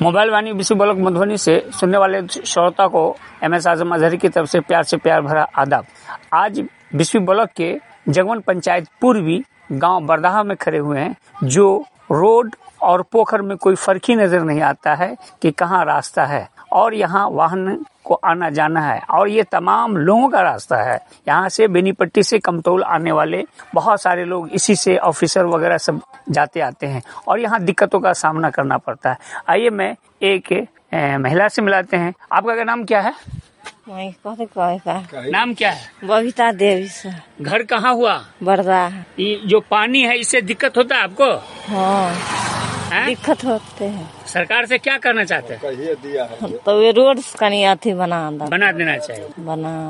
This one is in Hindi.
मोबाइल वाणी विश्व ब्लॉक मधुबनी से सुनने वाले श्रोता को MS आजम अजहरी की तरफ से प्यार भरा आदाब। आज विश्व ब्लॉक के जगवन पंचायत पूर्वी गांव बरदाहा में खड़े हुए हैं, जो रोड और पोखर में कोई फर्क ही नजर नहीं आता है कि कहाँ रास्ता है और यहाँ वाहन को आना जाना है और ये तमाम लोगों का रास्ता है। यहाँ से बेनीपट्टी से कमतौल आने वाले बहुत सारे लोग इसी से ऑफिसर वगैरह सब जाते आते हैं और यहाँ दिक्कतों का सामना करना पड़ता है। आइए मैं एक महिला से मिलाते हैं। आपका नाम क्या है? नाम क्या है? बबीता देवी से। घर कहाँ हुआ? बरदाहा। ये जो पानी है इससे दिक्कत होता है आपको? हाँ, दिक्कत होते हैं। सरकार से क्या करना चाहते हैं? तो ये रोड कहीं अथी बना देना चाहिए।